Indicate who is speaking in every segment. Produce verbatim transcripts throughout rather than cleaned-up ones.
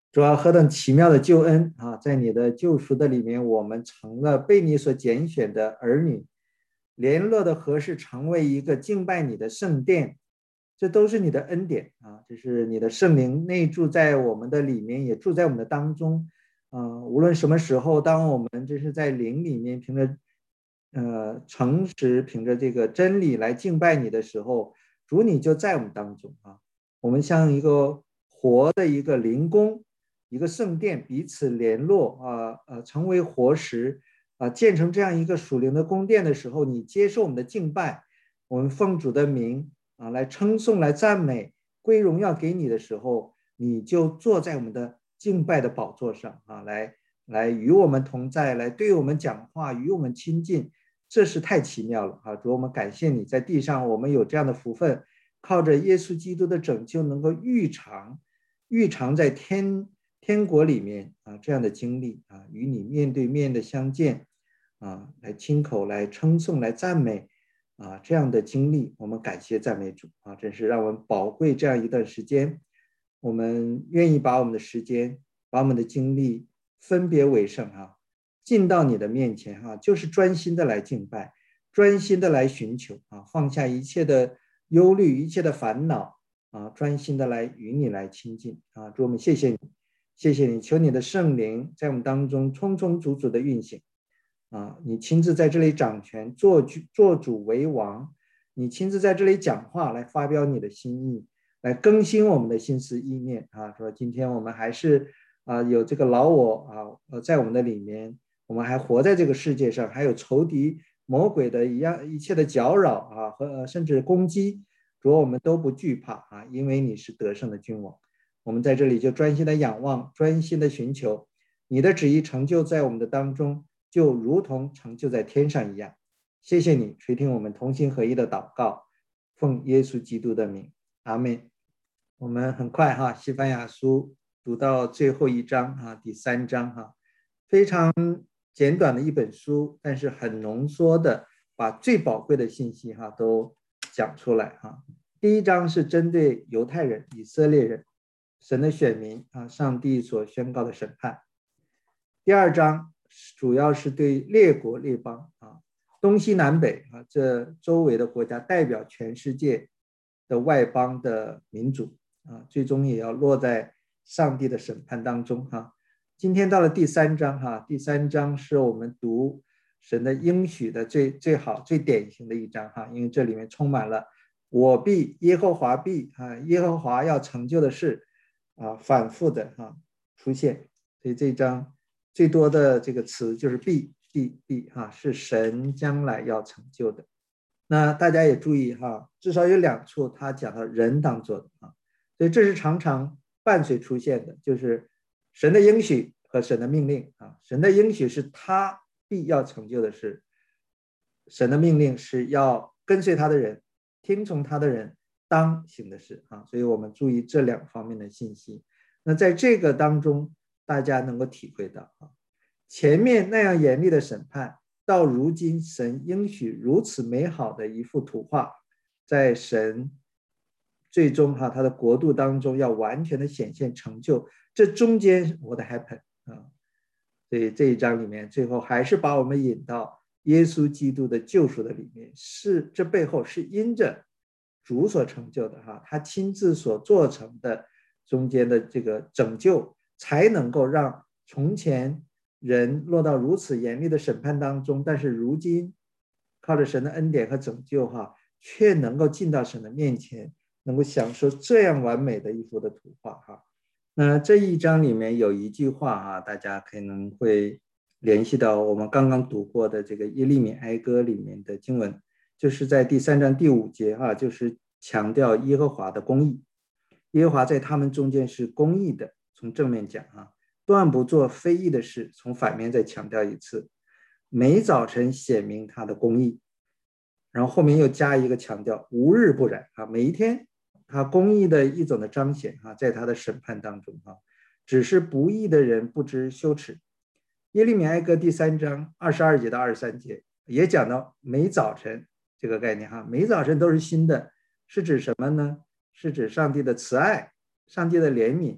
Speaker 1: 主要何等奇妙的救恩啊！在你的救赎的里面，我们成了被你所拣选的儿女，联络的合适，成为一个敬拜你的圣殿，这都是你的恩典啊！这是你的圣灵内住在我们的里面，也住在我们的当中。嗯、呃，无论什么时候，当我们这是在灵里面凭着呃诚实，凭着这个真理来敬拜你的时候，主你就在我们当中啊！我们像一个活的一个灵宫。一个圣殿彼此联络啊呃成为活石啊，建成这样一个属灵的宫殿的时候，你接受我们的敬拜，我们奉主的名啊来称颂来赞美归荣耀给你的时候，你就坐在我们的敬拜的宝座上啊，来来与我们同在，来对我们讲话，与我们亲近，这是太奇妙了啊！主，我们感谢你在地上我们有这样的福分，靠着耶稣基督的拯救能够预尝预尝在天天国里面啊，这样的经历啊，与你面对面的相见啊，来亲口来称颂来赞美啊，这样的经历，我们感谢赞美主啊，真是让我们宝贵这样一段时间，我们愿意把我们的时间，把我们的精力分别为圣啊，进到你的面前哈、啊，就是专心的来敬拜，专心的来寻求啊，放下一切的忧虑，一切的烦恼啊，专心的来与你来亲近啊，主我们谢谢你。谢谢你，求你的圣灵在我们当中充充足足的运行啊！你亲自在这里掌权，做主做主为王，你亲自在这里讲话，来发表你的心意，来更新我们的心思意念啊！说今天我们还是啊有这个老我啊呃在我们的里面，我们还活在这个世界上，还有仇敌魔鬼的一样一切的搅扰啊和甚至攻击，主我们都不惧怕啊，因为你是得胜的君王。我们在这里就专心的仰望，专心的寻求你的旨意成就在我们的当中，就如同成就在天上一样。谢谢你垂听我们同心合一的祷告，奉耶稣基督的名，阿门。我们很快哈，西班牙书读到最后一章哈，第三章哈，非常简短的一本书，但是很浓缩的把最宝贵的信息哈都讲出来哈。第一章是针对犹太人、以色列人。神的选民啊，上帝所宣告的审判。第二章主要是对列国列邦啊，东西南北啊这周围的国家，代表全世界的外邦的民主啊，最终也要落在上帝的审判当中哈。今天到了第三章哈，第三章是我们读神的应许的最最好最典型的一章哈，因为这里面充满了我必耶和华必啊，耶和华要成就的事。啊，反复的哈、啊、出现，所以这一章最多的这个词就是必必必哈，是神将来要成就的。那大家也注意哈，至少有两处他讲到人当做的啊，所以这是常常伴随出现的，就是神的应许和神的命令啊。神的应许是他必要成就的事，神的命令是要跟随他的人，听从他的人。当行的事啊，所以我们注意这两方面的信息。那在这个当中，大家能够体会到啊，前面那样严厉的审判，到如今神应许如此美好的一幅图画，在神最终哈、啊、他的国度当中要完全的显现成就，这中间 what happened 啊，所以这一章里面最后还是把我们引到耶稣基督的救赎的里面，是这背后是因着。主所成就的哈，他亲自所做成的中间的这个拯救，才能够让从前人落到如此严厉的审判当中，但是如今靠着神的恩典和拯救哈，却能够进到神的面前，能够享受这样完美的一幅的图画哈。那这一章里面有一句话哈，大家可能会联系到我们刚刚读过的这个耶利米哀歌里面的经文。就是在第三章第五节啊，就是强调耶和华的公义，耶和华在他们中间是公义的，从正面讲啊，断不做非义的事，从反面再强调一次，每早晨显明他的公义，然后后面又加一个强调，无日不染啊，每一天他公义的一种的彰显啊，在他的审判当中啊，只是不义的人不知羞耻。耶利米哀歌第三章二十二节到二十三节也讲到每早晨。这个概念哈，每早晨都是新的，是指什么呢？是指上帝的慈爱，上帝的怜悯，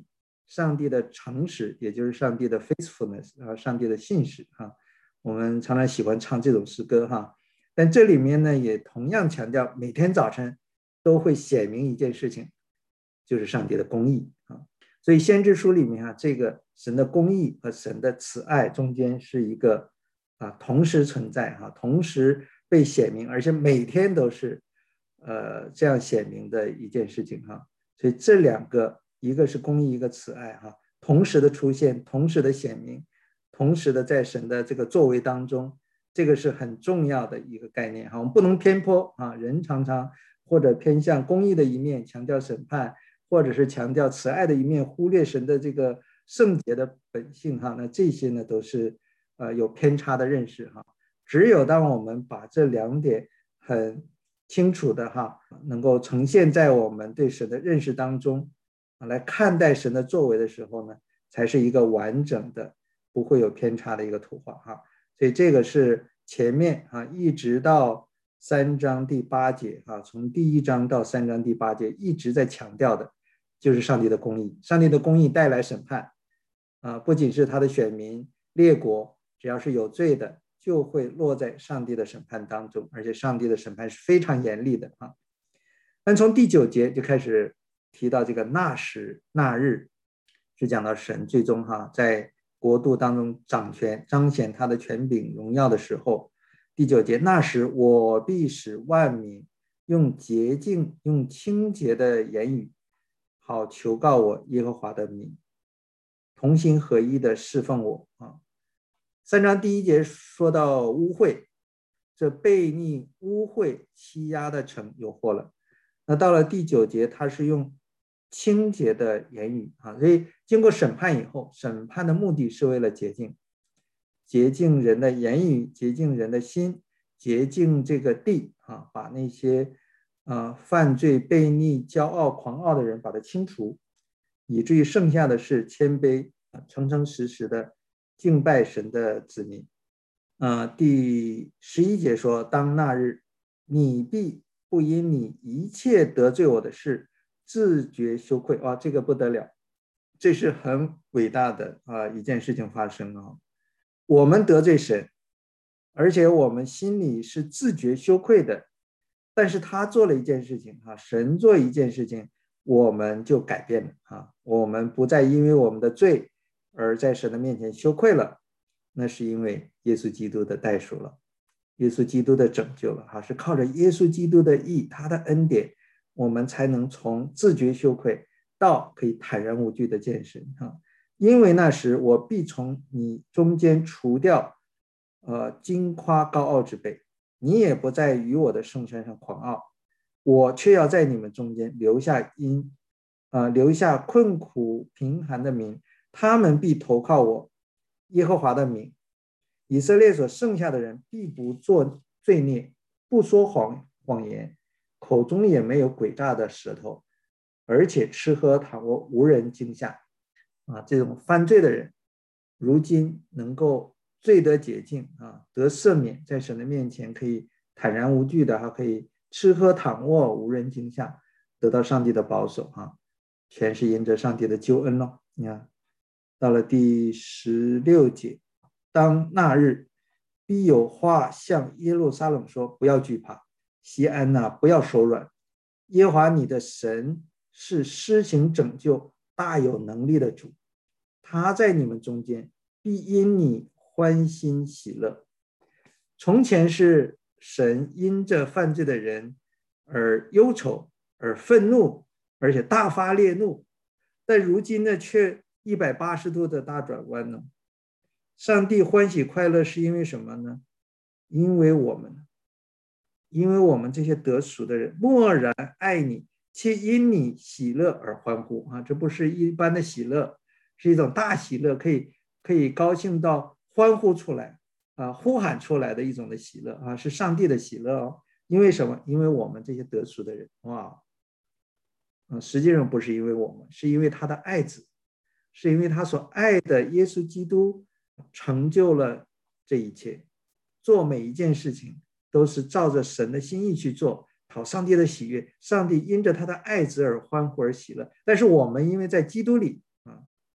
Speaker 1: 上帝的诚实，也就是上帝的 faithfulness 啊，上帝的信实啊。我们常常喜欢唱这种诗歌哈，但这里面呢也同样强调，每天早晨都会显明一件事情，就是上帝的公义啊。所以先知书里面啊，这个神的公义和神的慈爱中间是一个啊同时存在哈，同时被显明，而且每天都是呃这样显明的一件事情哈。所以这两个，一个是公义，一个慈爱哈，同时的出现，同时的显明，同时的在神的这个作为当中，这个是很重要的一个概念哈。我们不能偏颇啊，人常常或者偏向公义的一面，强调审判，或者是强调慈爱的一面，忽略神的这个圣洁的本性哈。那这些呢都是呃有偏差的认识哈。只有当我们把这两点很清楚的哈，能够呈现在我们对神的认识当中来看待神的作为的时候呢，才是一个完整的不会有偏差的一个图画哈。所以这个是前面啊一直到三章第八节啊，从第一章到三章第八节一直在强调的就是上帝的公义。上帝的公义带来审判啊，不仅是他的选民列国，只要是有罪的就会落在上帝的审判当中，而且上帝的审判是非常严厉的啊。但从第九节就开始提到这个那时那日，是讲到神最终哈在国度当中掌权，彰显他的权柄荣耀的时候。第九节，那时我必使万民用洁净用清洁的言语好求告我耶和华的名，同心合一的侍奉我啊。三章第一节说到污秽，这悖逆污秽欺压的城有祸了。那到了第九节，他是用清洁的言语啊，所以经过审判以后，审判的目的是为了洁净，洁净人的言语，洁净人的心，洁净这个地啊，把那些啊犯罪、悖逆、骄傲、狂傲的人把它清除，以至于剩下的是谦卑、诚诚实实的敬拜神的子民。呃，第十一节说，当那日，你必不因你一切得罪我的事自觉羞愧。哇，这个不得了，这是很伟大的啊一件事情发生啊。我们得罪神，而且我们心里是自觉羞愧的，但是他做了一件事情啊，神做一件事情，我们就改变了啊，我们不再因为我们的罪而在神的面前羞愧了，那是因为耶稣基督的代赎了，耶稣基督的拯救了哈，是靠着耶稣基督的义，他的恩典，我们才能从自觉羞愧到可以坦然无惧的见神哈。因为那时我必从你中间除掉呃矜夸高傲之辈，你也不再与我的圣山上狂傲，我却要在你们中间留下因呃留下困苦贫寒的民，他们必投靠我耶和华的名。以色列所剩下的人必不做罪孽，不说谎谎言，口中也没有诡诈的舌头，而且吃喝躺卧无人惊吓啊。这种犯罪的人如今能够罪得洁净啊，得赦免，在神的面前可以坦然无惧的哈，可以吃喝躺卧无人惊吓，得到上帝的保守哈，全是因着上帝的救恩咯。你看到了第十六节，当那日必有话向耶路撒冷说，不要惧怕，西安哪，不要手软，耶和华你的神是施行拯救大有能力的主，他在你们中间必因你欢欣喜乐。从前是神因着犯罪的人而忧愁而愤怒，而且大发烈怒，但如今呢却一百八十度的大转弯呢。上帝欢喜快乐是因为什么呢？因为我们因为我们这些得赎的人默然爱你，且因你喜乐而欢呼啊！这不是一般的喜乐，是一种大喜乐，可以可以高兴到欢呼出来啊，呼喊出来的一种的喜乐啊，是上帝的喜乐哦。因为什么？因为我们这些得赎的人，哇，嗯，实际上不是因为我们，是因为他的爱子，是因为他所爱的耶稣基督成就了这一切，做每一件事情都是照着神的心意去做，讨上帝的喜悦，上帝因着他的爱子而欢呼而喜乐。但是我们因为在基督里啊，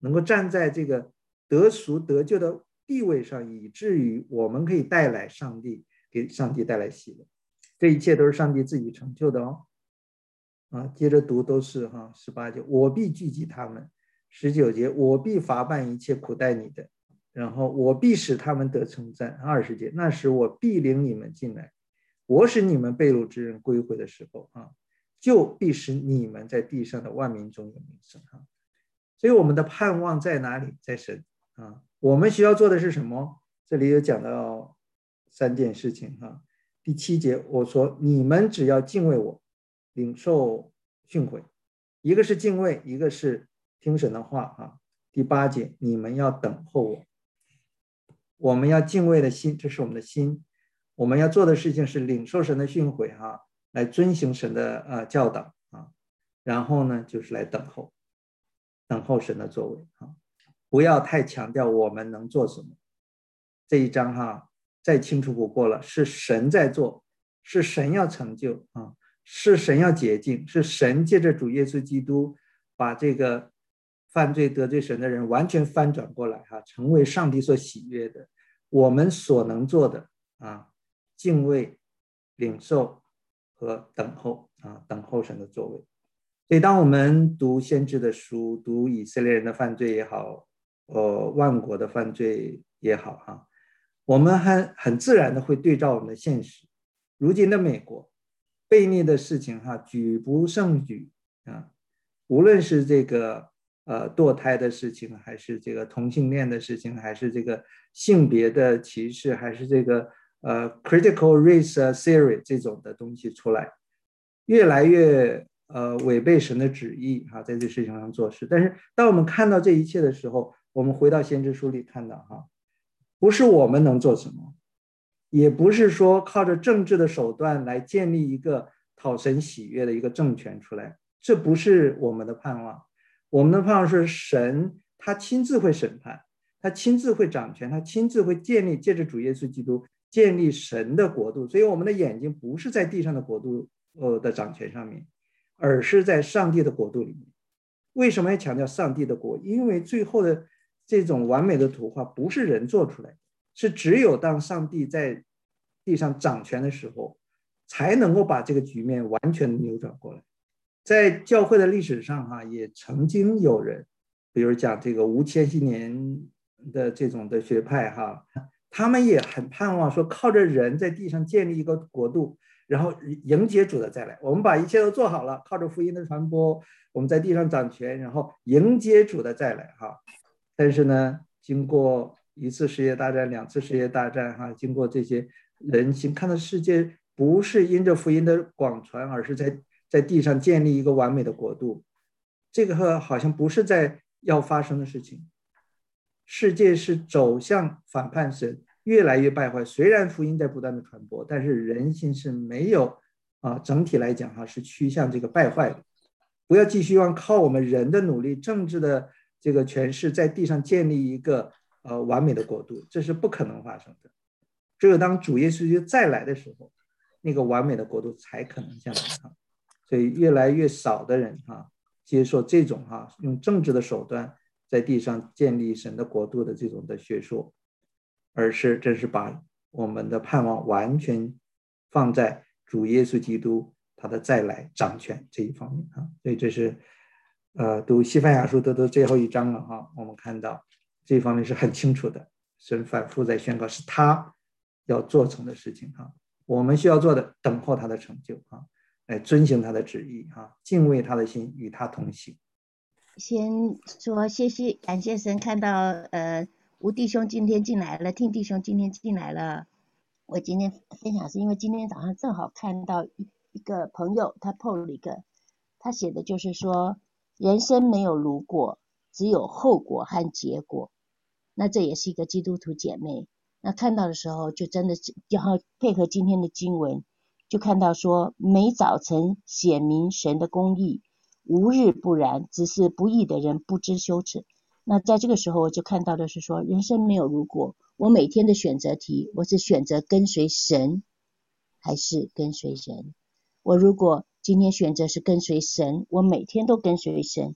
Speaker 1: 能够站在这个得赎得救的地位上，以至于我们可以带来上帝，给上帝带来喜乐。这一切都是上帝自己成就的哦。啊，接着读都是哈，十八节，我必聚集他们；十九节，我必罚办一切苦待你的；然后我必使他们得称赞。二十节，那时我必领你们进来，我使你们被掳之人归回的时候啊，就必使你们在地上的万民中有名声哈。所以我们的盼望在哪里？在神啊。我们需要做的是什么？这里有讲到三件事情哈。第七节我说，你们只要敬畏我，领受训诲，一个是敬畏，一个是听神的话啊。第八节，你们要等候我，我们要敬畏的心，这是我们的心。我们要做的事情是领受神的训诲哈，来遵行神的呃教导啊。然后呢，就是来等候，等候神的作为啊。不要太强调我们能做什么，这一章哈再清楚不过了，是神在做，是神要成就啊，是神要洁净，是神借着主耶稣基督把这个犯罪得罪神的人完全翻转过来哈，成为上帝所喜悦的。我们所能做的啊，敬畏、领受和等候啊，等候神的作为。所以当我们读先知的书，读以色列人的犯罪也好，呃，万国的犯罪也好哈，我们很很自然的会对照我们的现实。如今的美国，悖逆的事情哈举不胜举啊，无论是这个呃堕胎的事情，还是这个同性恋的事情，还是这个性别的歧视，还是这个呃 critical race theory 这种的东西出来，越来越呃违背神的旨意哈，在这事情上做事。但是当我们看到这一切的时候，我们回到先知书里看到哈，不是我们能做什么，也不是说靠着政治的手段来建立一个讨神喜悦的一个政权出来，这不是我们的盼望。我们的盼望是神他亲自会审判，他亲自会掌权，他亲自会建立，借着主耶稣基督建立神的国度。所以我们的眼睛不是在地上的国度呃的掌权上面，而是在上帝的国度里面。为什么要强调上帝的国？因为最后的这种完美的图画不是人做出来的，是只有当上帝在地上掌权的时候，才能够把这个局面完全扭转过来。在教会的历史上哈，也曾经有人，比如讲这个无千禧年的这种的学派哈，他们也很盼望说靠着人在地上建立一个国度，然后迎接主的再来。我们把一切都做好了，靠着福音的传播，我们在地上掌权，然后迎接主的再来哈。但是呢，经过一次世界大战、两次世界大战哈，经过这些人心看到世界不是因着福音的广传，而是在在地上建立一个完美的国度，这个好像不是在要发生的事情。世界是走向反叛神，越来越败坏。虽然福音在不断的传播，但是人心是没有啊，整体来讲哈是趋向这个败坏的。不要寄希望靠我们人的努力、政治的这个权势，在地上建立一个呃完美的国度，这是不可能发生的。只有当主耶稣基督再来的时候，那个完美的国度才可能降临哈。所以越来越少的人哈接受这种哈用政治的手段在地上建立神的国度的这种的学说，而是真是把我们的盼望完全放在主耶稣基督他的再来掌权这一方面啊。所以这是呃读西番雅书读到最后一章了哈，我们看到这一方面是很清楚的，神反复在宣告是他要做成的事情哈，我们需要做的等候他的成就啊，来遵行他的旨意哈，敬畏他的心，与他同行。
Speaker 2: 先说谢谢，感谢神看到呃吴弟兄今天进来了，听弟兄今天进来了。我今天分享是因为今天早上正好看到一一个朋友他 po 了一个，他写的就是说人生没有如果，只有后果和结果。那这也是一个基督徒姐妹，那看到的时候就真的是，然后配合今天的经文，就看到说每早晨显明神的公义，无日不然，只是不义的人不知羞耻。那在这个时候我就看到的是说人生没有如果，我每天的选择题，我是选择跟随神还是跟随人。我如果今天选择是跟随神，我每天都跟随神，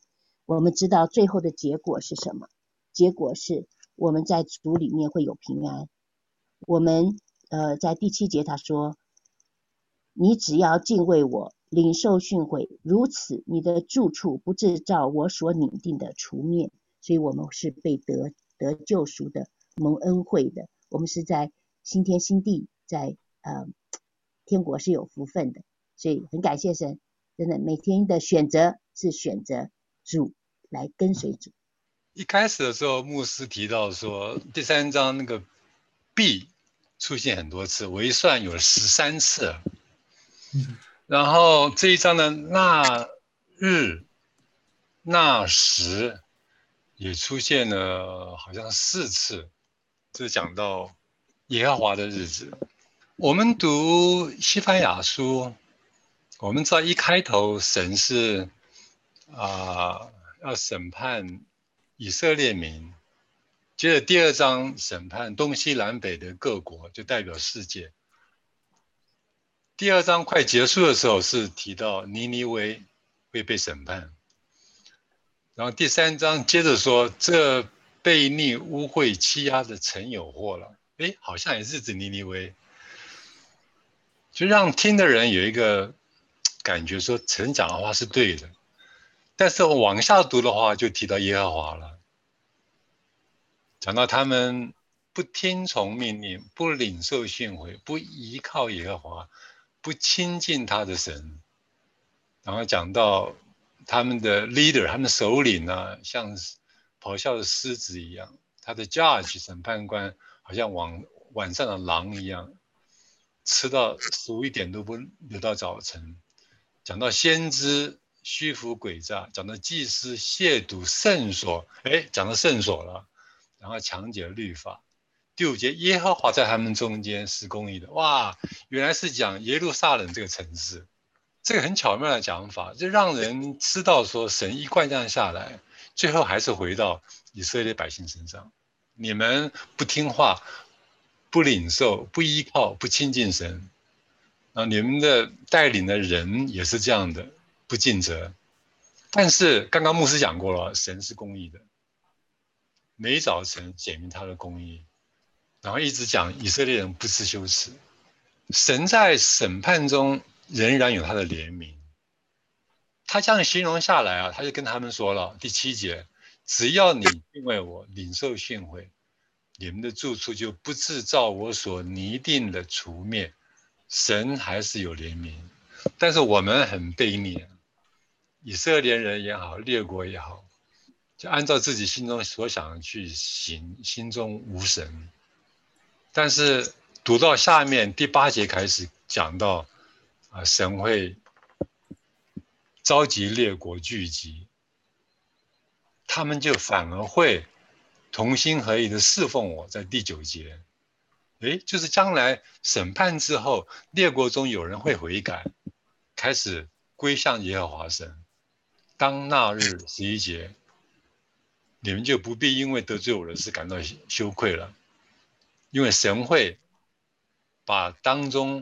Speaker 2: 我们知道最后的结果是什么？结果是我们在主里面会有平安。我们呃在第七节他说，你只要敬畏我，领受训诲，如此你的住处不致照我所拟定的除灭。所以我们是被得得救赎的，蒙恩惠的，我们是在新天新地，在呃天国是有福分的。所以很感谢神，真的每天的选择是选择主，来跟随主。
Speaker 3: 一开始的时候，牧师提到说，第三章那个必出现很多次，我一算有十三次。
Speaker 1: 嗯，
Speaker 3: 然后这一章的那日、那时也出现了好像四次，就是讲到耶和华的日子。我们读西番雅书，我们知道一开头神是啊、呃、要审判以色列民，接着第二章审判东西南北的各国，就代表世界。第二章快结束的时候是提到尼尼微会被审判，然后第三章接着说这悖逆污秽欺压的城有祸了，诶，好像也是指尼尼微，就让听的人有一个感觉说神讲的话是对的，但是往下读的话就提到耶和华了，讲到他们不听从命令，不领受训诲，不依靠耶和华，不亲近他的神，然后讲到他们的 leader， 他们的首领呢，像咆哮的狮子一样，他的 judge 审判官好像晚晚上的狼一样，吃到食物一点都不留到早晨。讲到先知虚浮诡诈，讲到祭司亵渎圣所，哎，讲到圣所了，然后强解律法。第五节，耶和华在他们中间是公义的。哇，原来是讲耶路撒冷这个城市。这个很巧妙的讲法，就让人知道说神一贯这样下来，最后还是回到以色列百姓身上。你们不听话，不领受，不依靠，不亲近神，啊，你们的带领的人也是这样的，不尽责。但是刚刚牧师讲过了，神是公义的，每早晨显明他的公义，然后一直讲以色列人不知羞耻。神在审判中仍然有他的怜悯。他这样形容下来啊，他就跟他们说了，第七节，只要你敬畏我，领受训诲，你们的住处就不致照我所拟定的除灭。神还是有怜悯，但是我们很悖逆，以色列人也好，列国也好，就按照自己心中所想的去行，心中无神。但是读到下面第八节开始讲到啊，神会召集列国聚集，他们就反而会同心合意的侍奉我。在第九节，诶，就是将来审判之后，列国中有人会悔改，开始归向耶和华神。当那日十一节，你们就不必因为得罪我的事感到羞愧了，因为神会把当中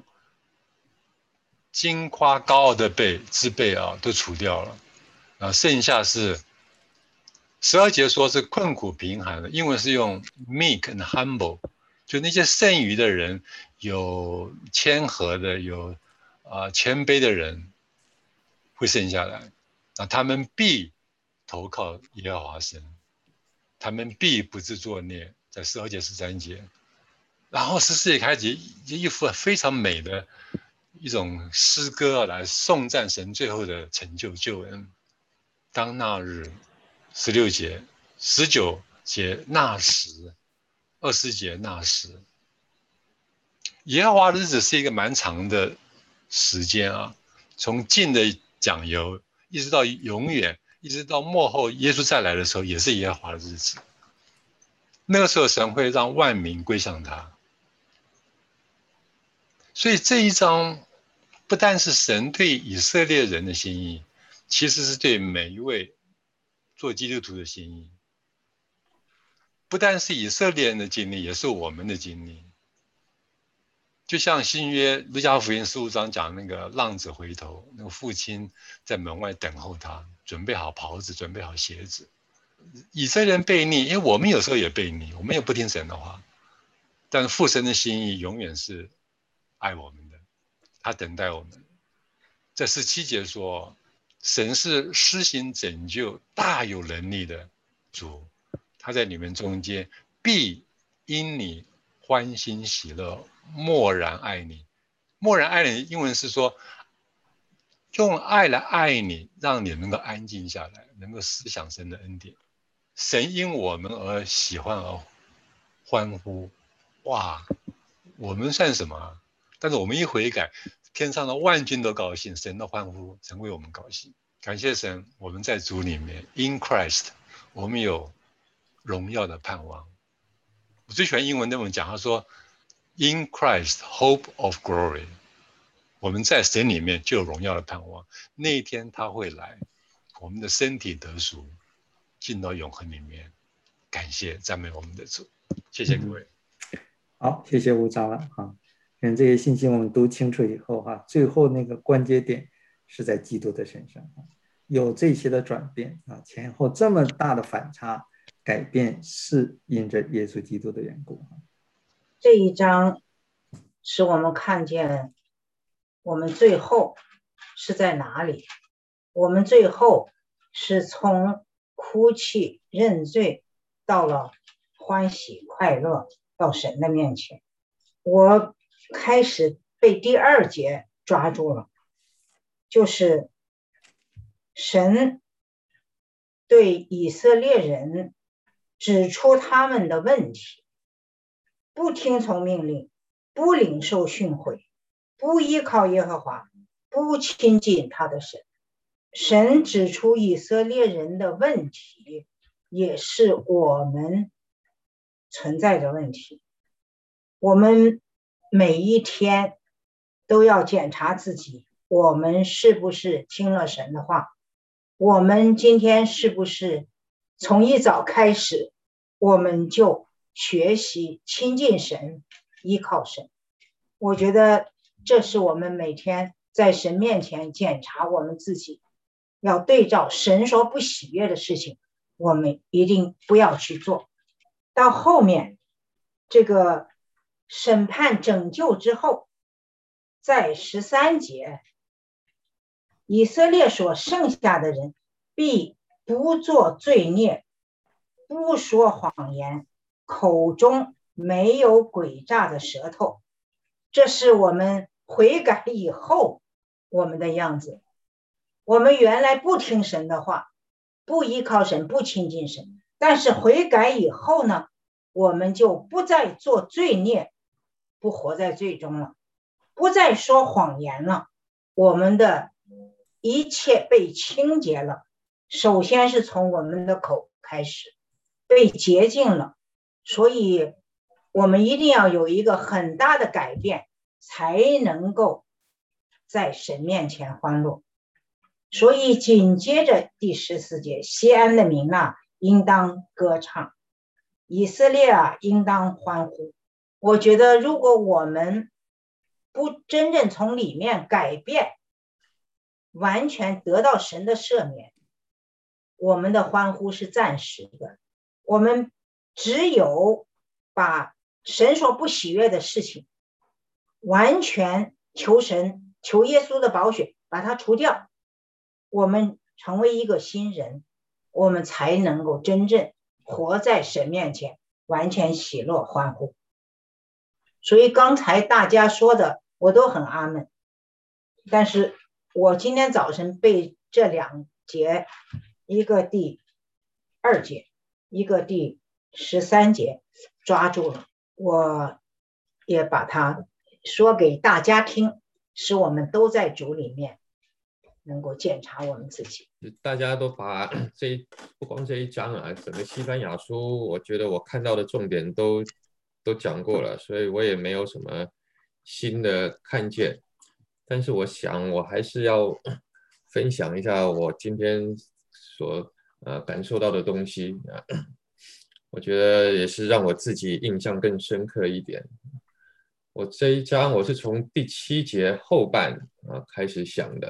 Speaker 3: 矜夸高傲的辈之辈啊都除掉了，然后剩下是十二节说是困苦贫寒的，英文是用 meek and humble， 就那些剩余的人，有谦和的，有啊、呃、谦卑的人会剩下来，那他们必投靠耶和华神，他们必不自作孽，在十二节十三节，然后十四节开始一幅非常美的一种诗歌来颂赞神最后的成就救恩。当那日十六节、十九节那时、二十节那时，耶和华的日子是一个蛮长的时间啊，从近的讲由一直到永远，一直到末后耶稣再来的时候，也是耶和华的日子。那个时候神会让万民归向他，所以这一章不但是神对以色列人的心意，其实是对每一位做基督徒的心意。不但是以色列人的经历，也是我们的经历。就像新约路加福音十五章讲那个浪子回头，那个父亲在门外等候他， 准备好袍子，准备好鞋子。以色列人悖逆，因为我们有时候也悖逆，我们也不听神的话，但是父神的心意永远是爱我们的，他等待我们。在十七节说，神是施行拯救大有能力的主，他在你们中间必因你欢欣喜乐，默然爱你。默然爱你，英文是说用爱来爱你，让你能够安静下来，能够思想神的恩典。神因我们而喜欢而欢呼，哇，我们算什么啊？但是我们一悔改，天上的万军都高兴，神的欢呼，神为我们高兴。感谢神，我们在主里面 ，in Christ， 我们有荣耀的盼望。我最喜欢英文那种讲，他说 ，in Christ hope of glory， 我们在神里面就有荣耀的盼望。那一天他会来，我们的身体得赎，进到永恒里面。感谢赞美我们的主，谢谢各位。
Speaker 1: 嗯、好，谢谢吴长老哈。跟这些信息我们读清楚以后哈，最后那个关节点是在基督的身上，有这些的转变啊，前后这么大的反差改变，是因着耶稣基督的缘故。
Speaker 4: 这一章使我们看见我们最后是在哪里，我们最后是从哭泣认罪到了欢喜快乐，到神的面前。我开始被第二节抓住了，就是神对以色列人指出他们的问题，不听从命令，不领受训诲，不依靠耶和华，不亲近他的神。神指出以色列人的问题，也是我们存在的问题。我们每一天都要检查自己，我们是不是听了神的话？我们今天是不是从一早开始，我们就学习亲近神，依靠神？我觉得这是我们每天在神面前检查我们自己，要对照神说不喜悦的事情，我们一定不要去做。到后面这个审判拯救之后，在十三节，以色列所剩下的人必不做罪孽，不说谎言，口中没有诡诈的舌头。这是我们悔改以后我们的样子。我们原来不听神的话，不依靠神，不亲近神，但是悔改以后呢，我们就不再做罪孽，不活在罪中了，不再说谎言了，我们的一切被清洁了。首先是从我们的口开始被洁净了，所以我们一定要有一个很大的改变，才能够在神面前欢乐。所以紧接着第十四节，西安的民啊，应当歌唱，以色列啊，应当欢呼。我觉得如果我们不真正从里面改变，完全得到神的赦免，我们的欢呼是暂时的。我们只有把神所不喜悦的事情完全求神，求耶稣的宝血把它除掉，我们成为一个新人，我们才能够真正活在神面前，完全喜乐欢呼。所以刚才大家说的我都很阿们，但是我今天早晨被这两节，一个第二节，一个第十三节抓住了，我也把它说给大家听，使我们都在主里面能够检查我们自己。
Speaker 5: 大家都把这一不光这一章啊，整个西番雅书，我觉得我看到的重点都都讲过了，所以我也没有什么新的看见。但是我想，我还是要分享一下我今天所呃感受到的东西啊，我觉得也是让我自己印象更深刻一点。我这一章我是从第七节后半啊开始想的。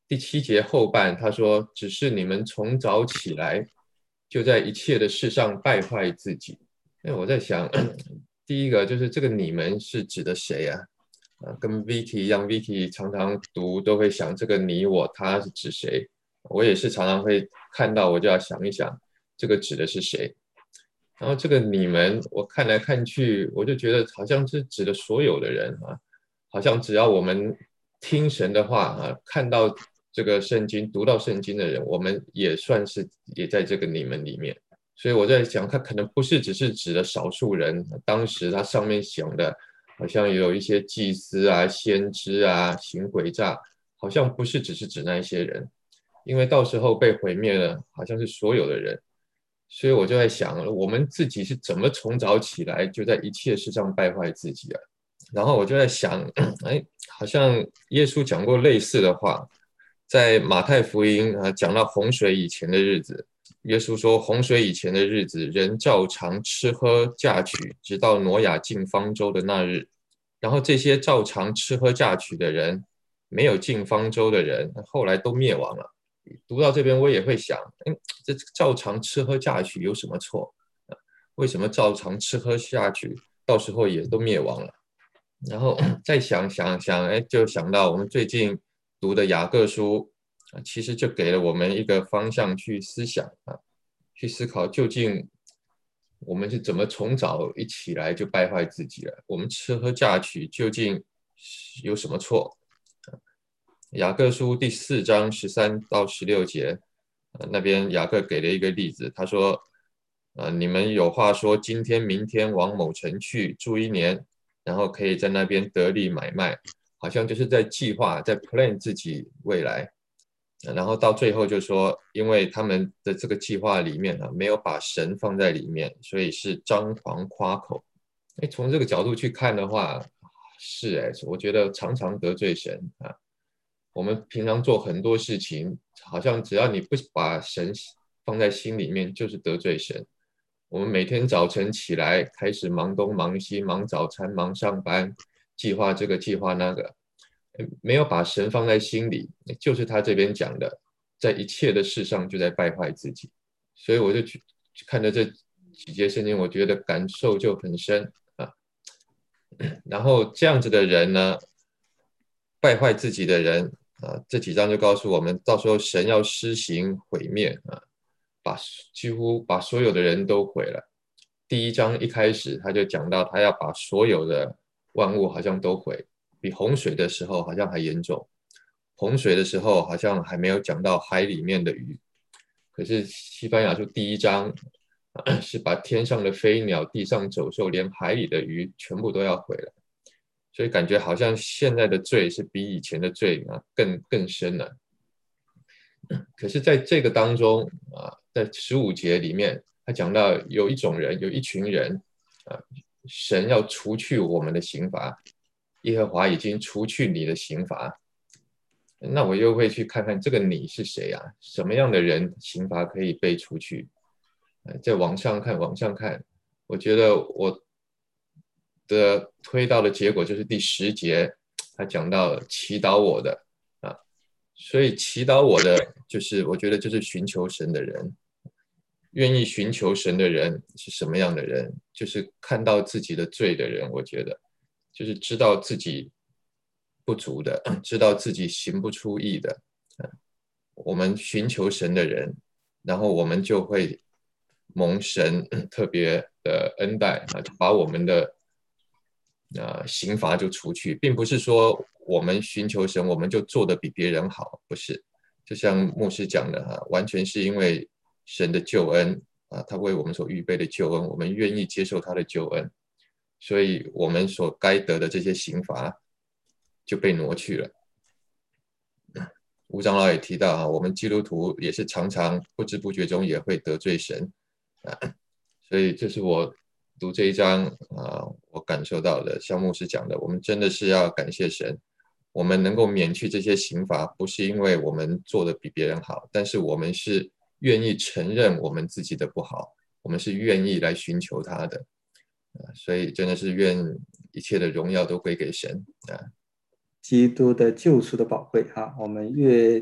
Speaker 5: 第七节后半他说，只是你们从早起来，就在一切的事上败坏自己。那我在想，第一个就是这个你们是指的谁啊？啊，跟 Vicky 一样 ，Vicky 常常读都会想这个你我他是指谁？我也是常常会看到，我就要想一想，这个指的是谁？然后这个你们，我看来看去，我就觉得好像是指的所有的人啊，好像只要我们听神的话啊，看到这个圣经、读到圣经的人，我们也算是也在这个你们里面。所以我在想，他可能不是只是指的少数人，当时他上面想的，好像有一些祭司啊、先知啊、行诡诈，好像不是只是指那一些人，因为到时候被毁灭了，好像是所有的人。所以我就在想，我们自己是怎么从早起来就在一切事上败坏自己啊？然后我就在想，哎，好像耶稣讲过类似的话，在马太福音啊讲到洪水以前的日子，耶稣说洪水以前的日子，人照常吃喝嫁娶，直到挪亚进方舟的那日。然后这些照常吃喝嫁娶的人，没有进方舟的人，后来都灭亡了。读到这边，我也会想，嗯，这照常吃喝嫁娶有什么错？为什么照常吃喝嫁娶，到时候也都灭亡了？然后再想想想，哎，就想到我们最近读的雅各书，其实就给了我们一个方向去思想啊，去思考究竟我们是怎么从早一起来就败坏自己了？我们吃喝嫁娶究竟有什么错？雅各书第四章十三到十六节，呃，那边雅各给了一个例子，他说，呃，你们有话说，今天、明天往某城去住一年，然后可以在那边得利买卖，好像就是在计划，在 plan 自己未来。然后到最后就说，因为他们的这个计划里面啊，没有把神放在里面，所以是张狂夸口。哎，从这个角度去看的话，是哎，我觉得常常得罪神啊。我们平常做很多事情，好像只要你不把神放在心里面，就是得罪神。我们每天早晨起来，开始忙东忙西，忙早餐，忙上班，计划这个计划那个，没有把神放在心里，就是他这边讲的，在一切的事上就在败坏自己。所以我就去看着这几节圣经，我觉得感受就很深啊。然后这样子的人呢，败坏自己的人啊，这几章就告诉我们，到时候神要施行毁灭啊，把几乎把所有的人都毁了。第一章一开始他就讲到，他要把所有的万物好像都毁，比洪水的时候好像还严重。洪水的时候好像还没有讲到海里面的鱼，可是西班牙书第一章是把天上的飞鸟、地上走兽，连海里的鱼全部都要毁了。所以感觉好像现在的罪是比以前的罪啊更更深了。可是在这个当中啊，在十五节里面，他讲到有一种人，有一群人啊，神要除去我们的刑罚，耶和华已经除去你的刑罚。那我又会去看看这个你是谁啊？什么样的人刑罚可以被除去？再往上看，往上看，我觉得我的推到的结果就是第十节，他讲到祈祷我的啊，所以祈祷我的就是我觉得就是寻求神的人，愿意寻求神的人是什么样的人？就是看到自己的罪的人，我觉得就是知道自己不足的，知道自己行不出义的，我们寻求神的人，然后我们就会蒙神特别的恩待啊，把我们的呃刑罚就除去，并不是说我们寻求神，我们就做得比别人好，不是。就像牧师讲的哈，完全是因为神的救恩啊，他为我们所预备的救恩，我们愿意接受他的救恩，所以我们所该得的这些刑罚就被挪去了。吴长老也提到啊，我们基督徒也是常常不知不觉中也会得罪神啊，所以这是我读这一章啊，我感受到的，像牧师讲的，我们真的是要感谢神，我们能够免去这些刑罚，不是因为我们做的比别人好，但是我们是愿意承认我们自己的不好，我们是愿意来寻求他的啊，所以真的是愿一切的荣耀都归给神啊。
Speaker 1: 基督的救赎的宝贵啊，我们越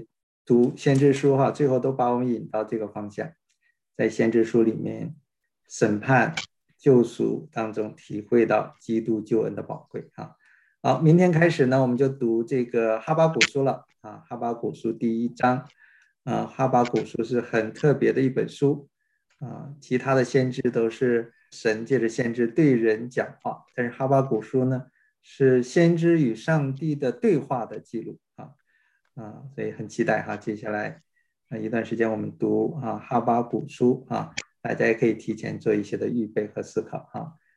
Speaker 1: 读先知书哈，最后都把我们引到这个方向，在先知书里面审判救赎当中体会到基督救恩的宝贵啊。好，明天开始呢，我们就读这个哈巴谷书了啊。哈巴谷书第一章啊，哈巴谷书是很特别的一本书啊，其他的先知都是神借着先知对人讲话，但是哈巴谷书呢是先知与上帝的对话的记录啊啊，所以很期待哈，接下来啊一段时间我们读啊哈巴谷书啊，大家也可以提前做一些的预备和思考哈。